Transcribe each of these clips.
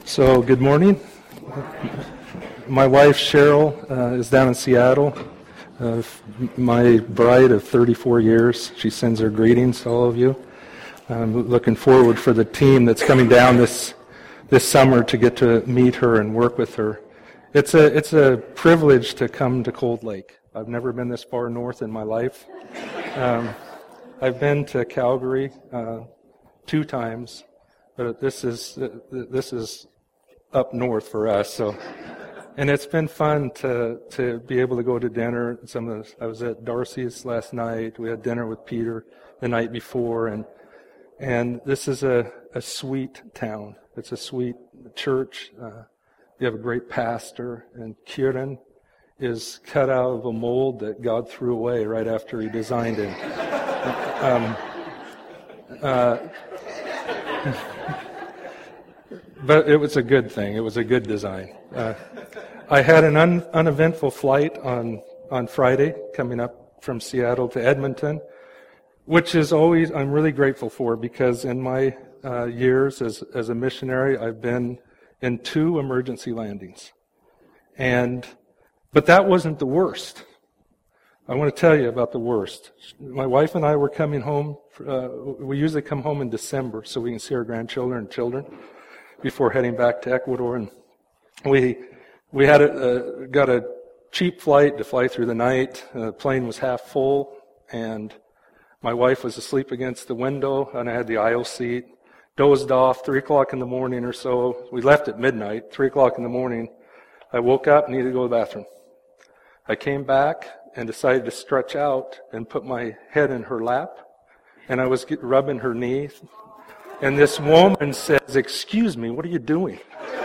So, good morning. My wife, Cheryl, is down in Seattle. My bride of 34 years. She sends her greetings to all of you. I'm looking forward for the team that's coming down this summer to get to meet her and work with her. It's a privilege to come to Cold Lake. I've never been this far north in my life. I've been to Calgary 2 times, but this is up north for us. So, and it's been fun to be able to go to dinner. I was at Darcy's last night. We had dinner with Peter the night before, and this is a sweet town. It's a sweet church. You have a great pastor, and Kieran is cut out of a mold that God threw away right after he designed it. But it was a good thing. It was a good design. I had an uneventful flight on Friday coming up from Seattle to Edmonton, which is always I'm really grateful for, because in my years as a missionary, I've been in 2 emergency landings. But that wasn't the worst. I want to tell you about the worst. My wife and I were coming home. We usually come home in December so we can see our grandchildren and children before heading back to Ecuador. And we had got a cheap flight to fly through the night. The plane was half full, and my wife was asleep against the window, and I had the aisle seat. Dozed off, 3 o'clock in the morning or so. We left at midnight, 3 o'clock in the morning. I woke up, needed to go to the bathroom. I came back and decided to stretch out and put my head in her lap, and I was rubbing her knee, and this woman says, "Excuse me, what are you doing?"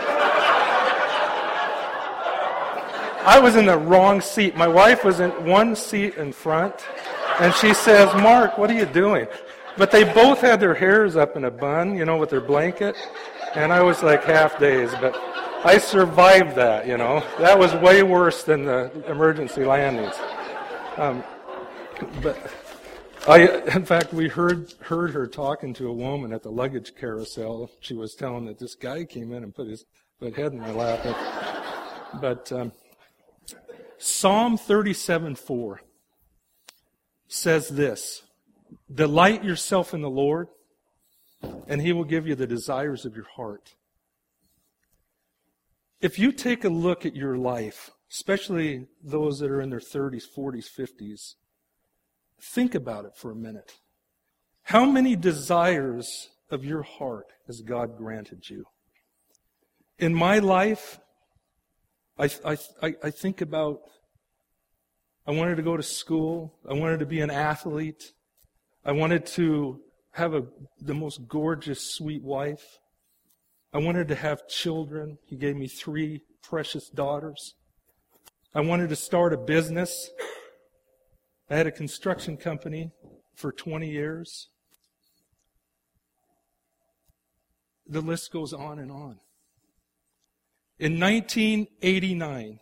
I was in the wrong seat. My wife was in one seat in front, and she says, "Mark, what are you doing?" But they both had their hairs up in a bun, with their blanket, and I was like half dazed, but I survived that, That was way worse than the emergency landings. In fact, we heard her talking to a woman at the luggage carousel. She was telling that this guy came in and put his head in my lap. But Psalm 37:4 says this: "Delight yourself in the Lord, and He will give you the desires of your heart." If you take a look at your life, especially those that are in their 30s, 40s, 50s, think about it for a minute. How many desires of your heart has God granted you? In my life, I think about, I wanted to go to school. I wanted to be an athlete. I wanted to have the most gorgeous, sweet wife. I wanted to have children. He gave me 3 precious daughters. I wanted to start a business. I had a construction company for 20 years. The list goes on and on. In 1989,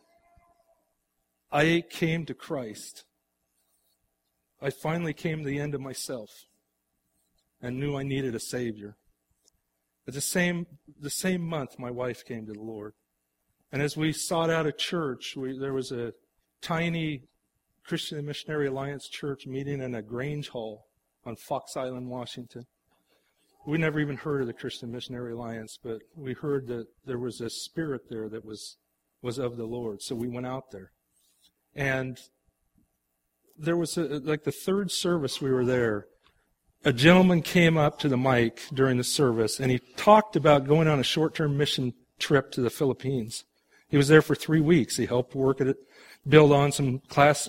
I came to Christ. I finally came to the end of myself and knew I needed a Savior. At the same month, my wife came to the Lord. And as we sought out a church, there was a tiny Christian Missionary Alliance church meeting in a Grange Hall on Fox Island, Washington. We never even heard of the Christian Missionary Alliance, but we heard that there was a spirit there that was of the Lord. So we went out there. And there was, like the 3rd service we were there, a gentleman came up to the mic during the service, and he talked about going on a short-term mission trip to the Philippines. He was there for 3 weeks. He helped work at it, build on some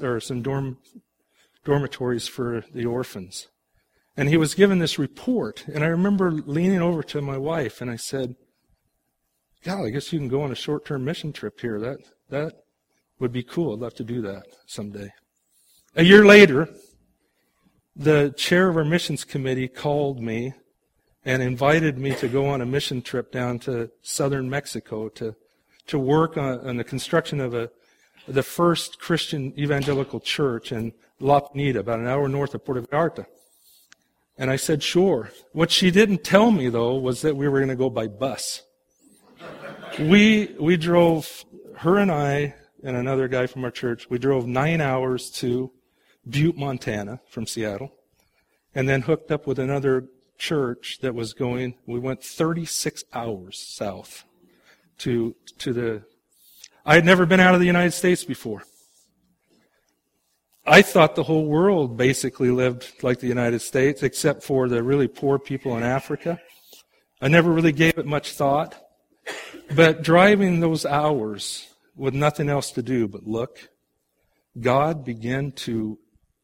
dormitories for the orphans. And he was given this report, and I remember leaning over to my wife, and I said, "God, I guess you can go on a short-term mission trip here. That would be cool. I'd love to do that someday." A year later, the chair of our missions committee called me and invited me to go on a mission trip down to southern Mexico to work on the construction of the first Christian evangelical church in La Pineda, about an hour north of Puerto Vallarta. And I said, sure. What she didn't tell me, though, was that we were going to go by bus. We drove, her and I and another guy from our church, we drove 9 hours to Butte, Montana from Seattle, and then hooked up with another church that was going, we went 36 hours south to the, I had never been out of the United States before. I thought the whole world basically lived like the United States, except for the really poor people in Africa. I never really gave it much thought. But driving those hours with nothing else to do but look, God began to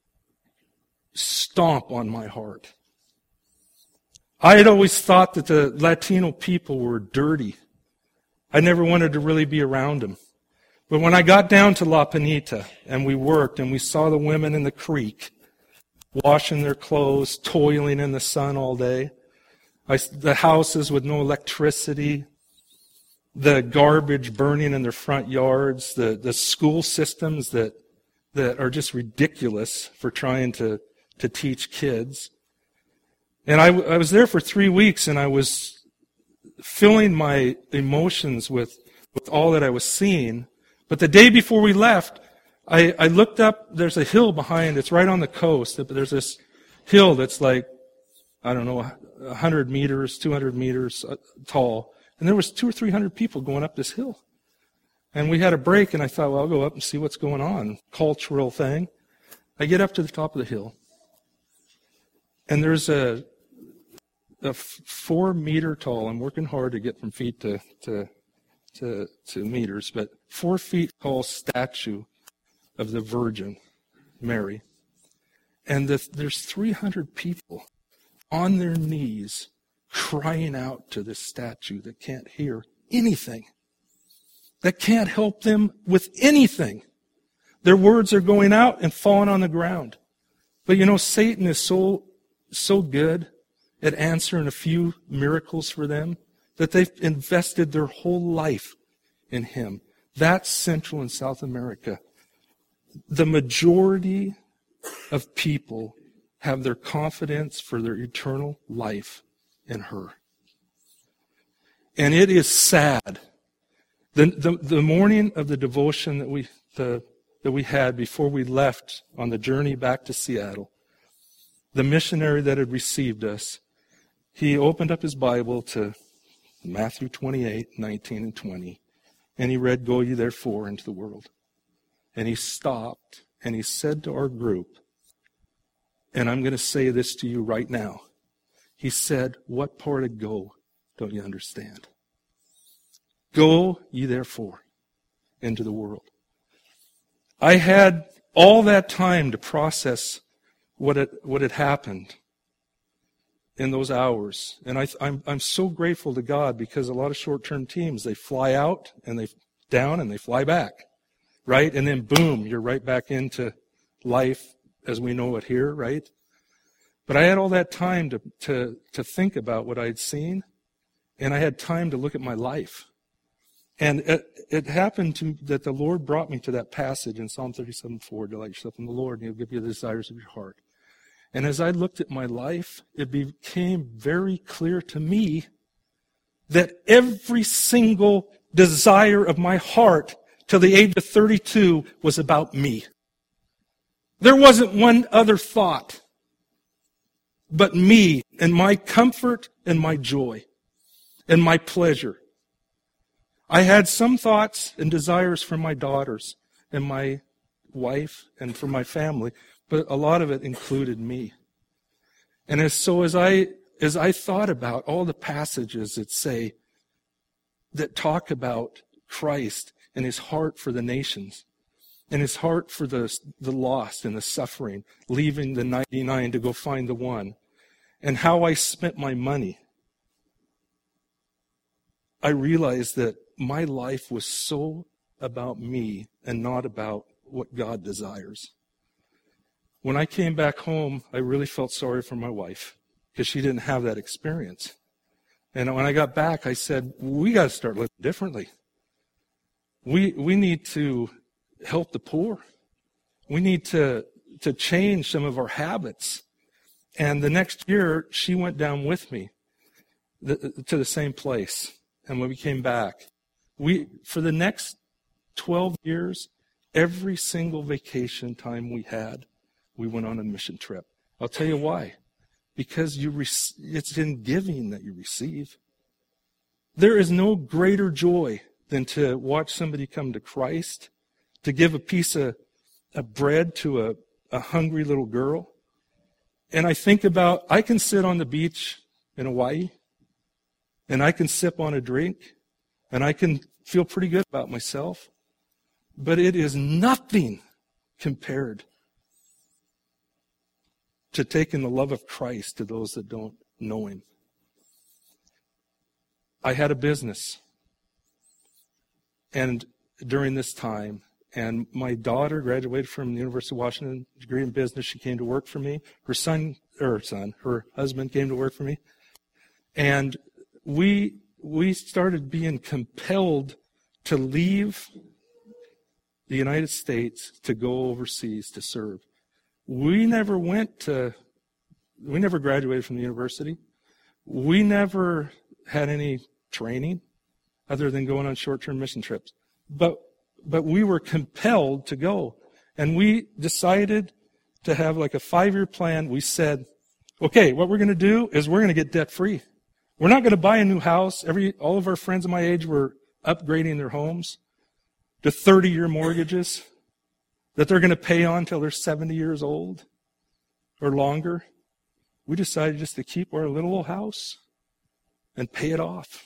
stomp on my heart. I had always thought that the Latino people were dirty. I never wanted to really be around them. But when I got down to La Pinita and we worked and we saw the women in the creek washing their clothes, toiling in the sun all day, the houses with no electricity, the garbage burning in their front yards, the school systems that are just ridiculous for trying to teach kids. And I was there for 3 weeks, and I was filling my emotions with all that I was seeing. But the day before we left, I looked up, there's a hill behind, it's right on the coast, but there's this hill that's like, I don't know, 100 meters, 200 meters tall. And there was 200 or 300 people going up this hill. And we had a break, and I thought, well, I'll go up and see what's going on. Cultural thing. I get up to the top of the hill. And there's a 4 meter tall, I'm working hard to get from feet to meters, but 4 feet tall statue of the Virgin Mary. And there's 300 people on their knees crying out to this statue that can't hear anything, that can't help them with anything. Their words are going out and falling on the ground. But you know, Satan is so good at answering a few miracles for them that they've invested their whole life in him. That's Central and South America. The majority of people have their confidence for their eternal life in her. And it is sad. The morning of the devotion that we had before we left on the journey back to Seattle, the missionary that had received us, he opened up his Bible to Matthew 28, 19 and 20, and he read, "Go ye therefore into the world." And he stopped and he said to our group, and I'm going to say this to you right now. He said, "What part of go don't you understand? Go ye therefore into the world." I had all that time to process what had happened in those hours. And I'm so grateful to God, because a lot of short-term teams, they fly out and they down and they fly back, right? And then boom, you're right back into life as we know it here, right? But I had all that time to think about what I'd seen, and I had time to look at my life. And it happened that the Lord brought me to that passage in Psalm 37:4, "Delight yourself in the Lord, and He'll give you the desires of your heart." And as I looked at my life, it became very clear to me that every single desire of my heart till the age of 32 was about me. There wasn't one other thought but me and my comfort and my joy and my pleasure. I had some thoughts and desires for my daughters and my wife and for my family, but a lot of it included me. And as I thought about all the passages that talk about Christ and His heart for the nations, and His heart for the lost and the suffering, leaving the 99 to go find the one, and how I spent my money, I realized that my life was so about me and not about what God desires. When I came back home, I really felt sorry for my wife, because she didn't have that experience. And when I got back, I said, we got to start living differently. We need to help the poor. We need to change some of our habits. And the next year, she went down with me to the same place. And when we came back, For the next 12 years, every single vacation time we had, we went on a mission trip. I'll tell you why. Because it's in giving that you receive. There is no greater joy than to watch somebody come to Christ, to give a piece of bread to a hungry little girl. And I think about, I can sit on the beach in Hawaii, and I can sip on a drink, and I can feel pretty good about myself. But it is nothing compared to taking the love of Christ to those that don't know Him. I had a business, and during this time, and my daughter graduated from the University of Washington, degree in business. She came to work for me. Her husband came to work for me. And we started being compelled to leave the United States to go overseas to serve. We never graduated from the university. We never had any training other than going on short-term mission trips. But we were compelled to go. And we decided to have like a 5-year plan. We said, okay, what we're going to do is we're going to get debt-free. We're not going to buy a new house. All of our friends of my age were upgrading their homes to 30-year mortgages that they're going to pay on until they're 70 years old or longer. We decided just to keep our little old house and pay it off.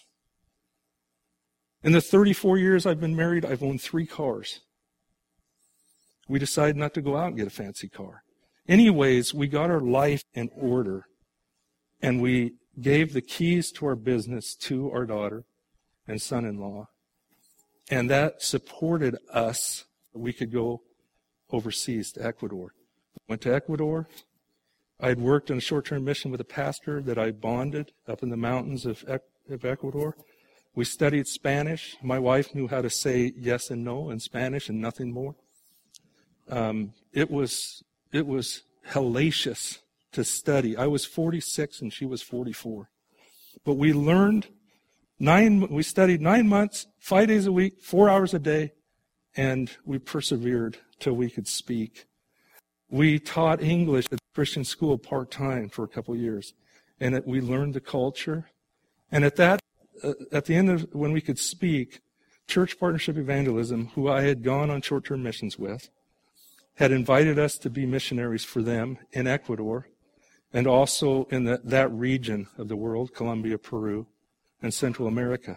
In the 34 years I've been married, I've owned 3 cars. We decided not to go out and get a fancy car. Anyways, we got our life in order, and we gave the keys to our business to our daughter and son-in-law, and that supported us. We could go overseas to Ecuador. Went to Ecuador. I had worked on a short-term mission with a pastor that I bonded up in the mountains of Ecuador. We studied Spanish. My wife knew how to say yes and no in Spanish and nothing more. It was hellacious to study. I was 46 and she was 44. But we studied 9 months, 5 days a week, 4 hours a day, and we persevered till we could speak. We taught English at the Christian school part-time for a couple of years, and we learned the culture. And at the end of when we could speak, Church Partnership Evangelism, who I had gone on short-term missions with, had invited us to be missionaries for them in Ecuador and also in that region of the world, Colombia, Peru, and Central America.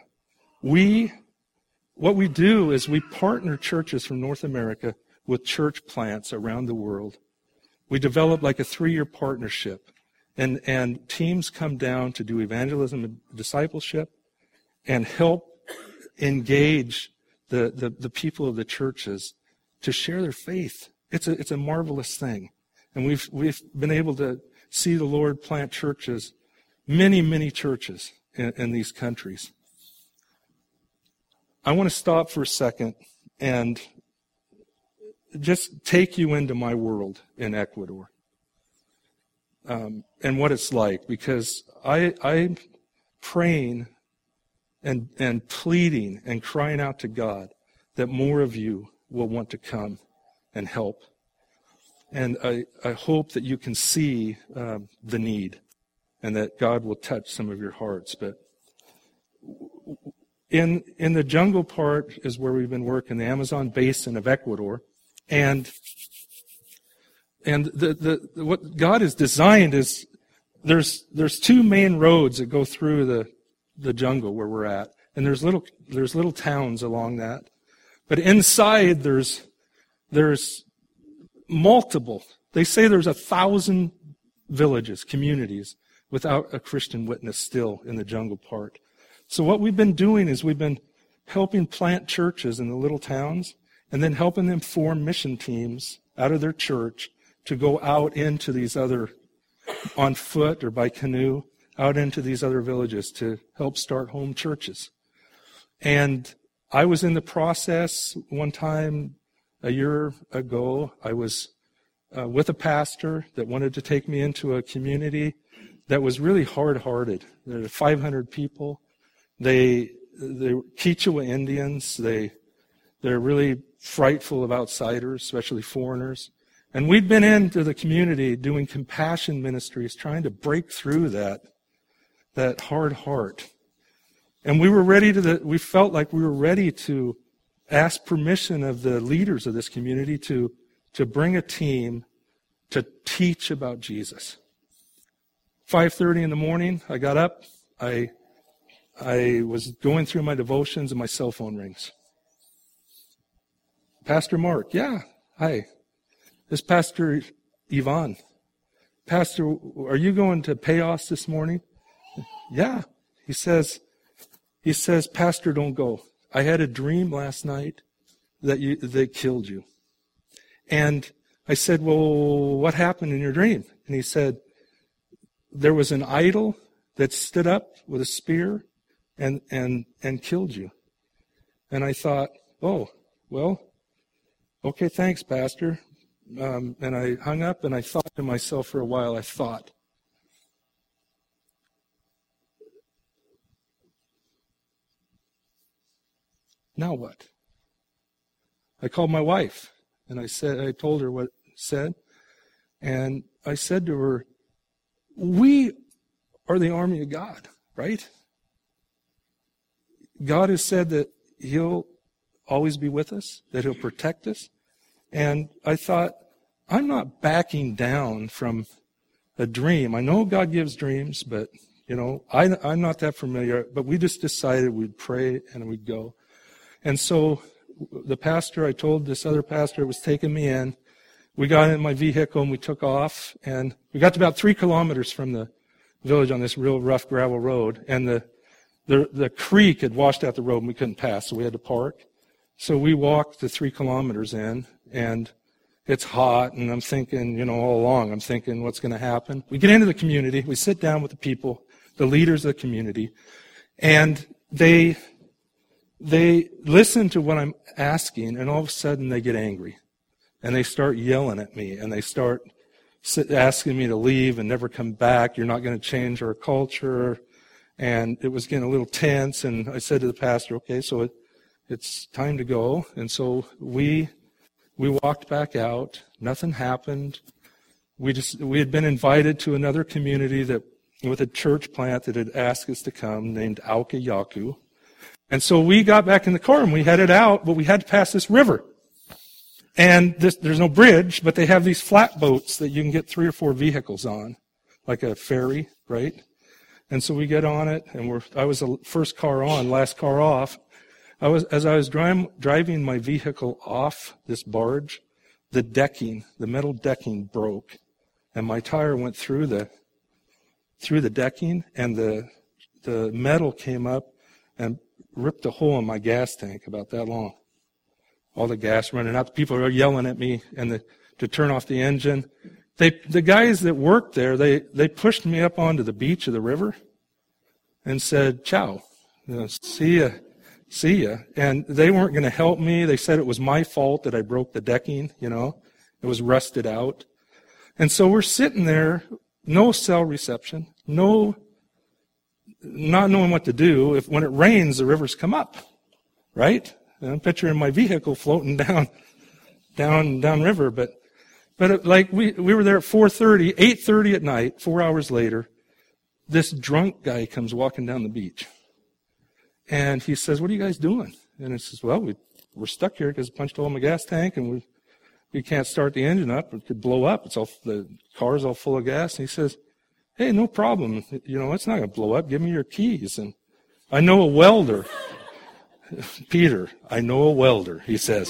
What we do is we partner churches from North America with church plants around the world. We develop like a 3-year partnership, and teams come down to do evangelism and discipleship and help engage the people of the churches to share their faith. It's a marvelous thing. And we've been able to see the Lord plant churches, many, many churches in these countries. I want to stop for a second and just take you into my world in Ecuador and what it's like, because I'm praying and pleading and crying out to God that more of you will want to come and help. And I hope that you can see the need and that God will touch some of your hearts. But in the jungle part is where we've been working, the Amazon basin of Ecuador. And what God has designed is there's 2 main roads that go through the jungle where we're at, and there's little towns along that, but inside there's multiple. They say there's 1,000 villages, communities without a Christian witness still in the jungle part. So what we've been doing is we've been helping plant churches in the little towns, and then helping them form mission teams out of their church to go out into these other, on foot or by canoe, out into these other villages to help start home churches. And I was in the process one time a year ago. I was with a pastor that wanted to take me into a community that was really hard-hearted. There were 500 people. They they're Quechua Indians. They're really frightful of outsiders, especially foreigners. And we'd been into the community doing compassion ministries, trying to break through that hard heart. And we felt like we were ready to ask permission of the leaders of this community to bring a team to teach about Jesus. 5:30 in the morning, I got up. I was going through my devotions and my cell phone rings. Pastor Mark, yeah, hi. This is Pastor Yvonne. Pastor, are you going to Payos this morning? Yeah. He says, Pastor, don't go. I had a dream last night that they killed you. And I said, well, what happened in your dream? And he said, there was an idol that stood up with a spear and killed you. And I thought, oh, well, okay, thanks, Pastor. And I hung up and I thought to myself for a while, now what? I called my wife and I told her what it said. And I said to her, we are the army of God, right? God has said that He'll always be with us, that He'll protect us. And I thought, I'm not backing down from a dream. I know God gives dreams, but, I'm not that familiar. But we just decided we'd pray and we'd go. And so the pastor, I told this other pastor who was taking me in, we got in my vehicle and we took off. And we got to about 3 kilometers from the village on this real rough gravel road. And the creek had washed out the road and we couldn't pass, so we had to park. So we walked the 3 kilometers in, and it's hot, and I'm thinking, all along, I'm thinking, what's going to happen? We get into the community, we sit down with the people, the leaders of the community, and they listen to what I'm asking, and all of a sudden they get angry. And they start yelling at me, and they start asking me to leave and never come back. You're not going to change our culture. And it was getting a little tense, and I said to the pastor, okay, so it's time to go. And so we walked back out. Nothing happened. We had been invited to another community with a church plant that had asked us to come, named Auka Yaku. And so we got back in the car and we headed out, but we had to pass this river. And there's no bridge, but they have these flat boats that you can get 3 or 4 vehicles on, like a ferry, right? And so we get on it, and I was the first car on, last car off. As I was driving my vehicle off this barge, the metal decking broke, and my tire went through the decking, and the metal came up and ripped a hole in my gas tank about that long. All the gas running out. The people are yelling at me to turn off the engine. The guys that worked there, they pushed me up onto the beach of the river and said, ciao, see ya. And they weren't going to help me. They said it was my fault that I broke the decking, It was rusted out. And so we're sitting there, no cell reception, not knowing what to do. When it rains, the rivers come up, right? And I'm picturing my vehicle floating down river, but we were there at 4:30, 8:30 at night, 4 hours later, this drunk guy comes walking down the beach. And he says, what are you guys doing? And I says, well, we're stuck here because I punched a hole in my gas tank and we can't start the engine up. It could blow up. The car's all full of gas. And he says, hey, no problem. It's not going to blow up. Give me your keys. And I know a welder. Peter, I know a welder, he says.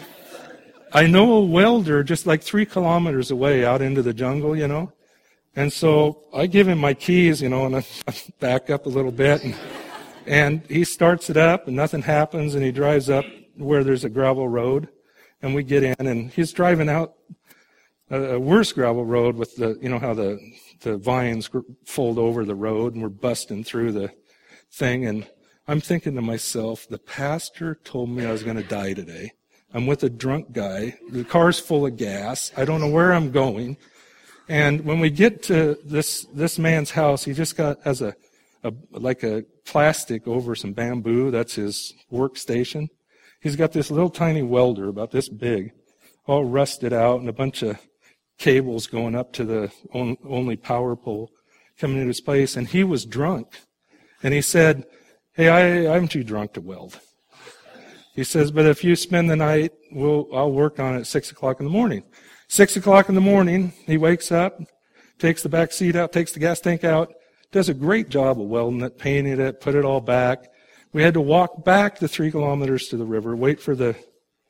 I know a welder just like 3 kilometers away out into the jungle, And so I give him my keys, and I back up a little bit. And he starts it up, and nothing happens, and he drives up where there's a gravel road. And we get in, and he's driving out a worse gravel road with how the vines fold over the road, and we're busting through the thing. And I'm thinking to myself, the pastor told me I was going to die today. I'm with a drunk guy. The car's full of gas. I don't know where I'm going. And when we get to this man's house, he just has a like a plastic over some bamboo. That's his workstation. He's got this little tiny welder about this big, all rusted out, and a bunch of cables going up to the only power pole coming into his place. And he was drunk. And he said, hey, I'm too drunk to weld. He says, but if you spend the night, I'll work on it at 6 o'clock in the morning. 6 o'clock in the morning, he wakes up, takes the back seat out, takes the gas tank out, does a great job of welding it, painting it, put it all back. We had to walk back the 3 kilometers to the river, wait for the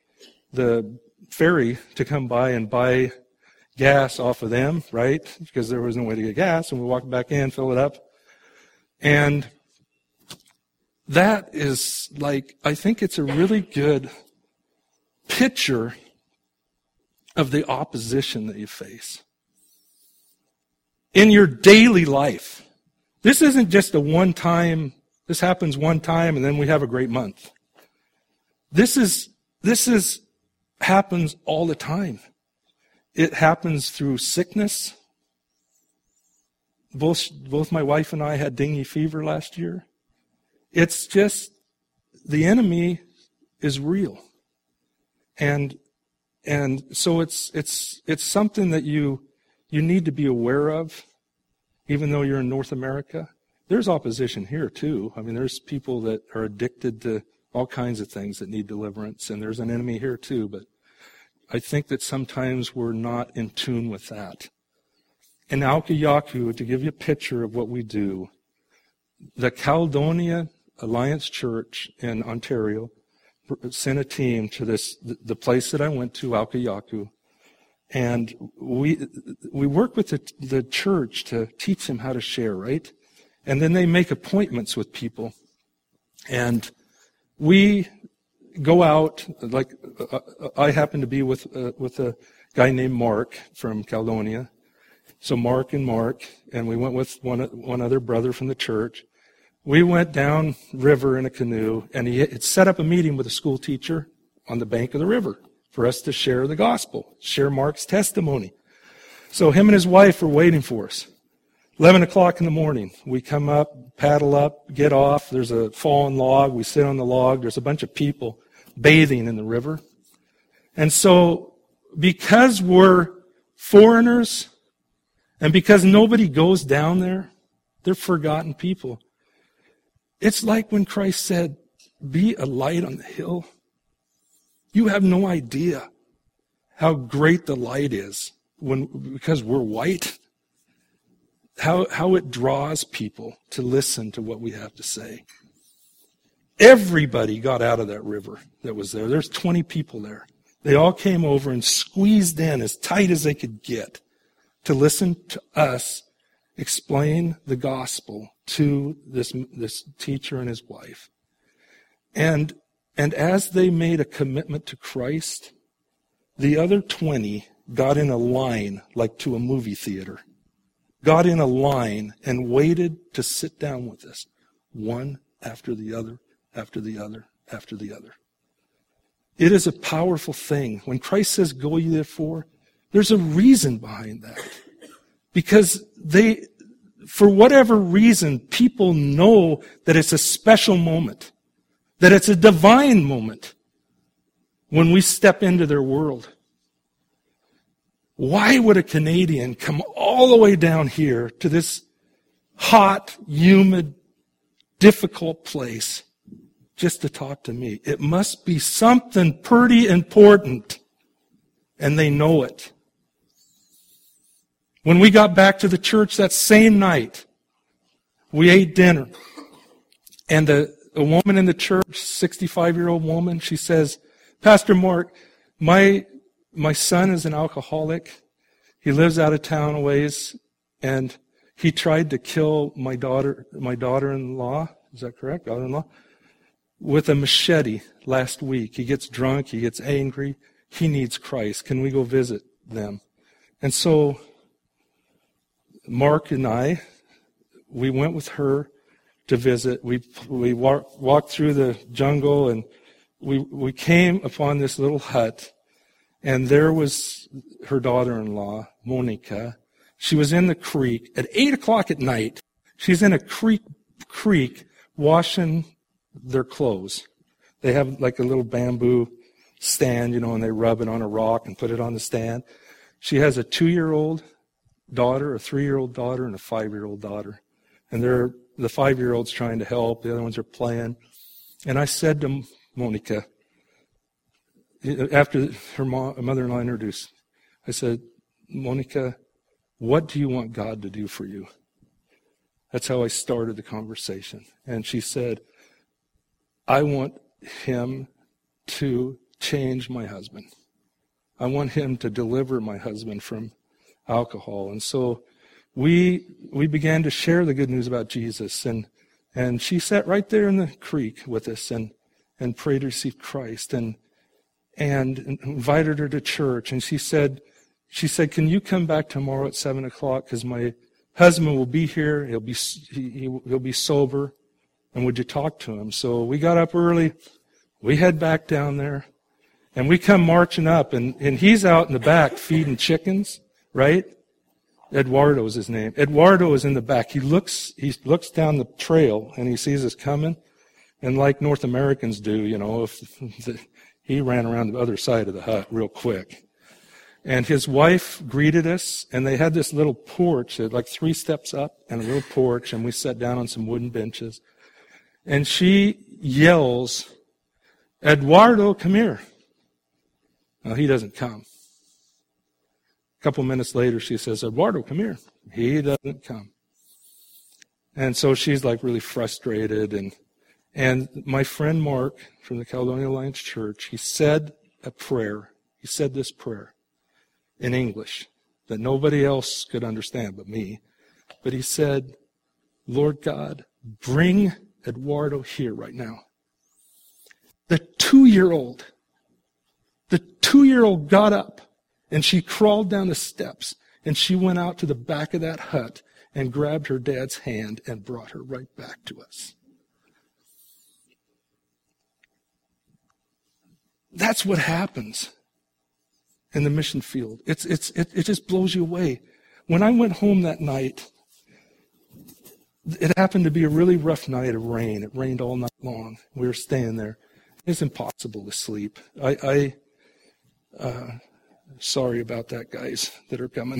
ferry to come by and buy gas off of them, right? Because there was no way to get gas, and we walked back in, fill it up. And that is I think it's a really good picture of the opposition that you face in your daily life. This isn't just this happens one time and then we have a great month. This happens all the time. It happens through sickness. Both my wife and I had dengue fever last year. It's just, the enemy is real. And so it's something that you need to be aware of, even though you're in North America. There's opposition here too. I mean, there's people that are addicted to all kinds of things that need deliverance, and there's an enemy here too, but I think that sometimes we're not in tune with that. In Alkayaku, to give you a picture of what we do, the Caledonia Alliance Church in Ontario sent a team to the place that I went to, Alkayaku, and we work with the church to teach them how to share, right? And then they make appointments with people, and we go out. I happen to be with a guy named Mark from Caledonia, so Mark, and we went with one other brother from the church. We went down river in a canoe, and he had set up a meeting with a school teacher on the bank of the river for us to share the gospel, share Mark's testimony. So him and his wife were waiting for us. 11 o'clock in the morning, we come up, paddle up, get off. There's a fallen log. We sit on the log. There's a bunch of people bathing in the river. And so because we're foreigners and because nobody goes down there, they're forgotten people. It's like when Christ said, be a light on the hill. You have no idea how great the light is because we're white. How it draws people to listen to what we have to say. Everybody got out of that river that was there. There's 20 people there. They all came over and squeezed in as tight as they could get to listen to us explain the gospel to this teacher and his wife. And as they made a commitment to Christ, the other 20 got in a line like to a movie theater. Got in a line and waited to sit down with us, one after the other, after the other, after the other. It is a powerful thing. When Christ says, go ye therefore, there's a reason behind that. Because for whatever reason, people know that it's a special moment, that it's a divine moment when we step into their world. Why would a Canadian come all the way down here to this hot, humid, difficult place just to talk to me? It must be something pretty important, and they know it. When we got back to the church that same night, we ate dinner, and a woman in the church, 65-year-old woman, she says, Pastor Mark, my son is an alcoholic. He lives out of town a ways, and he tried to kill my daughter-in-law, is that correct? Daughter-in-law? With a machete last week. He gets drunk, he gets angry, he needs Christ. Can we go visit them? And so Mark and I, we went with her to visit. We walked through the jungle, and we came upon this little hut. And there was her daughter-in-law, Monica. She was in the creek at 8 o'clock at night. She's in a creek creek washing their clothes. They have like a little bamboo stand, and they rub it on a rock and put it on the stand. She has a 2-year-old daughter, a 3-year-old daughter, and a 5-year-old daughter. And the 5-year-old's trying to help. The other ones are playing. And I said to Monica, after her mother-in-law introduced, I said, Monica, what do you want God to do for you? That's how I started the conversation. And she said, I want him to change my husband. I want him to deliver my husband from alcohol. And so we began to share the good news about Jesus. And she sat right there in the creek with us and prayed to receive Christ and invited her to church. And she said, can you come back tomorrow at 7:00? Because my husband will be here. He'll be sober. And would you talk to him? So we got up early. We head back down there. And we come marching up. And he's out in the back feeding chickens, right? Eduardo is his name. Eduardo is in the back. He looks down the trail and he sees us coming. And like North Americans do, he ran around the other side of the hut real quick. And his wife greeted us, and they had this little porch, like 3 steps up, and a little porch, and we sat down on some wooden benches. And she yells, Eduardo, come here. Well, he doesn't come. A couple minutes later, she says, Eduardo, come here. He doesn't come. And so she's like really frustrated. And my friend Mark from the Caledonia Alliance Church, he said a prayer. He said this prayer in English that nobody else could understand but me. But he said, Lord God, bring Eduardo here right now. The 2-year-old got up and she crawled down the steps and she went out to the back of that hut and grabbed her dad's hand and brought her right back to us. That's what happens in the mission field. It just blows you away. When I went home that night, it happened to be a really rough night of rain. It rained all night long. We were staying there. It's impossible to sleep. Sorry about that, guys that are coming.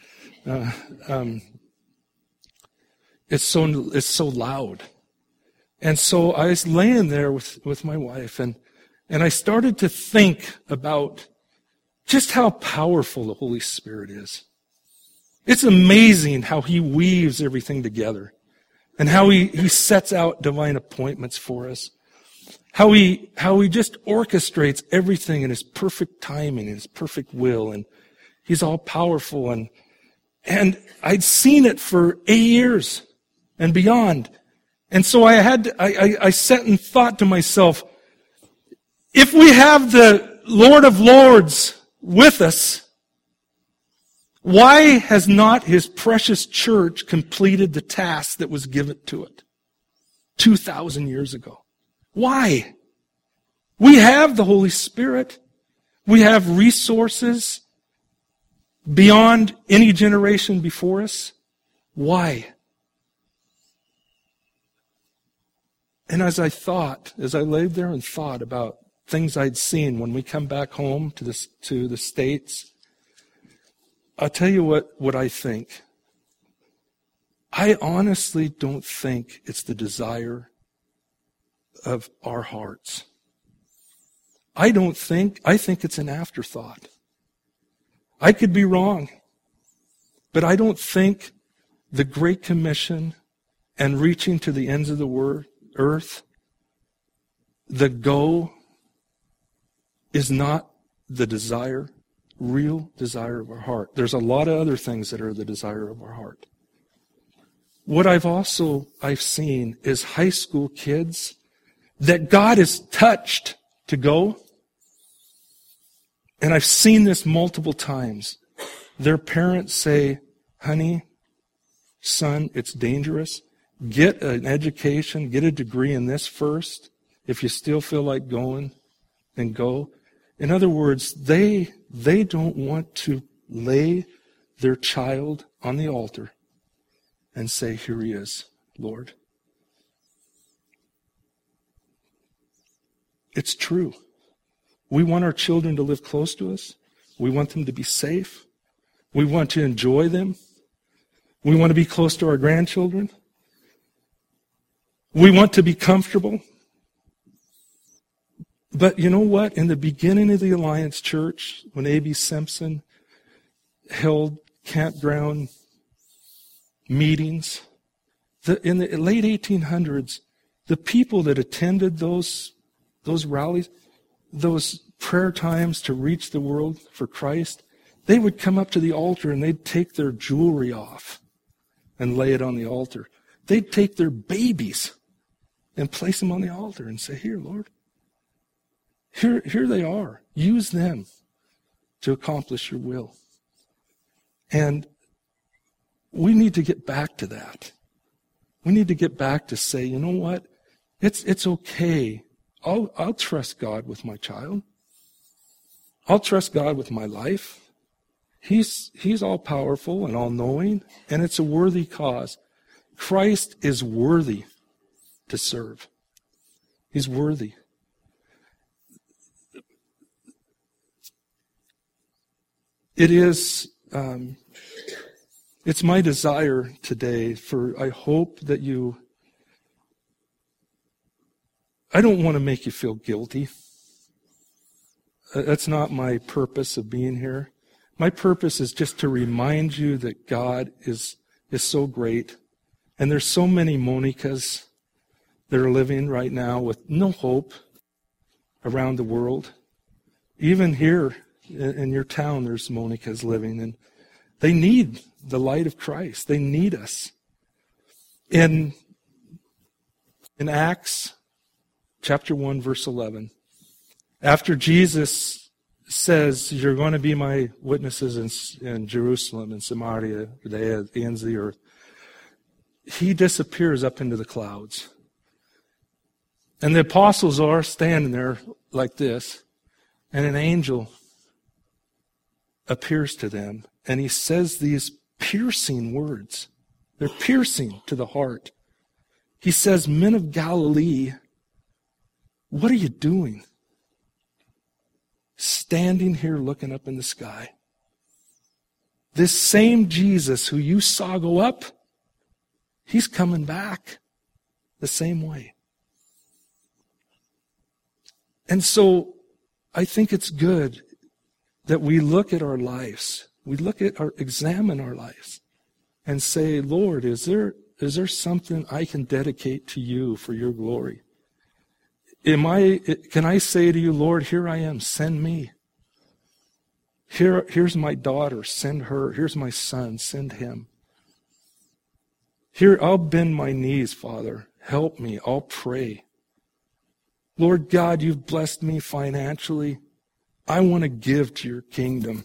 It's so loud. And so I was laying there with my wife, and I started to think about just how powerful the Holy Spirit is. It's amazing how He weaves everything together and how He sets out divine appointments for us. How he just orchestrates everything in His perfect timing, in His perfect will, and He's all powerful. And I'd seen it for 8 years and beyond. And so I sat and thought to myself, if we have the Lord of Lords with us, why has not His precious church completed the task that was given to it 2,000 years ago? Why? We have the Holy Spirit. We have resources beyond any generation before us. Why? And as I laid there and thought about things I'd seen when we come back home to the States, I'll tell you what I think. I honestly don't think it's the desire of our hearts. I think it's an afterthought. I could be wrong, but I don't think the Great Commission and reaching to the ends of the earth, the go, is not the real desire of our heart. There's a lot of other things that are the desire of our heart. What I've seen is high school kids that God has touched to go. And I've seen this multiple times. Their parents say, honey, son, it's dangerous. Get an education, get a degree in this first. If you still feel like going, then go. In other words, they don't want to lay their child on the altar and say, here he is, Lord. It's true. We want our children to live close to us. We want them to be safe. We want to enjoy them. We want to be close to our grandchildren. We want to be comfortable. But you know what? In the beginning of the Alliance Church, when A.B. Simpson held campground meetings, in the late 1800s, the people that attended those rallies, those prayer times to reach the world for Christ, they would come up to the altar and they'd take their jewelry off and lay it on the altar. They'd take their babies and place them on the altar and say, "Here, Lord, here they are. Use them to accomplish your will." And we need to get back to that. We need to get back to say, you know what? It's okay. I'll trust God with my child. I'll trust God with my life. He's all powerful and all knowing, and it's a worthy cause. Christ is worthy to serve. He's worthy. It is, it's my desire today I hope that I don't want to make you feel guilty. That's not my purpose of being here. My purpose is just to remind you that God is so great. And there's so many Monicas that are living right now with no hope around the world. Even here in your town, there's Monicas living, and they need the light of Christ. They need us. In Acts chapter 1, verse 11, after Jesus says, "You're going to be my witnesses in Jerusalem and Samaria, the ends of the earth," he disappears up into the clouds. And the apostles are standing there like this, and an angel appears to them, and he says these piercing words. They're piercing to the heart. He says, "Men of Galilee, what are you doing? Standing here looking up in the sky. This same Jesus who you saw go up, he's coming back the same way." And so I think it's good that we look at our lives. We examine our lives and say, "Lord, is there something I can dedicate to you for your glory? Can I say to you, Lord, here I am, send me. Here's my daughter, send her. Here's my son, send him. Here, I'll bend my knees, Father. Help me, I'll pray. Lord God, you've blessed me financially. I want to give to your kingdom."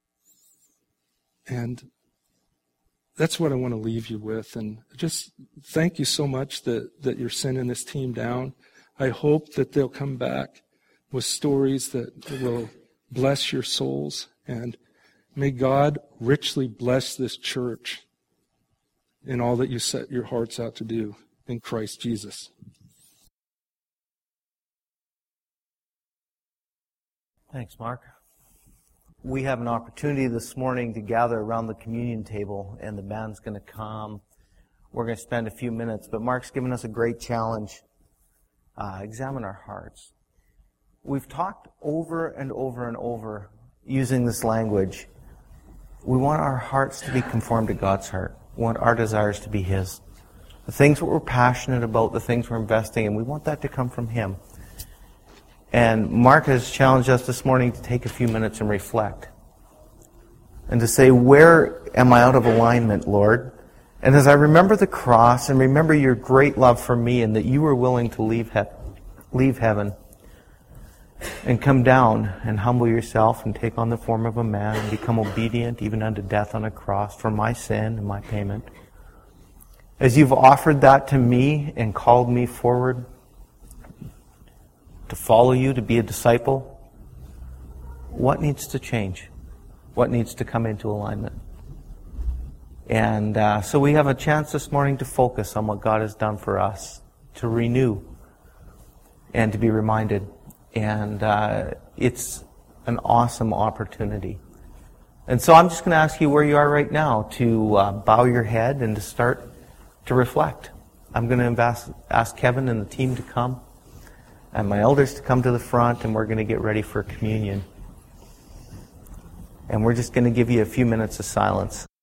And that's what I want to leave you with. And just thank you so much that you're sending this team down. I hope that they'll come back with stories that will bless your souls. And may God richly bless this church in all that you set your hearts out to do in Christ Jesus. Thanks, Mark. We have an opportunity this morning to gather around the communion table, and the band's going to come. We're going to spend a few minutes, but Mark's given us a great challenge. Examine our hearts. We've talked over and over and over using this language. We want our hearts to be conformed to God's heart. We want our desires to be His. The things that we're passionate about, the things we're investing in, we want that to come from Him. And Mark has challenged us this morning to take a few minutes and reflect. And to say, where am I out of alignment, Lord? And as I remember the cross and remember your great love for me and that you were willing to leave heaven and come down and humble yourself and take on the form of a man and become obedient even unto death on a cross for my sin and my payment. As you've offered that to me and called me forward to follow you, to be a disciple, what needs to change? What needs to come into alignment? And so we have a chance this morning to focus on what God has done for us, to renew, and to be reminded And it's an awesome opportunity. And so I'm just going to ask you where you are right now to bow your head and to start to reflect. I'm going to ask Kevin and the team to come, and my elders to come to the front, and we're going to get ready for communion. And we're just going to give you a few minutes of silence.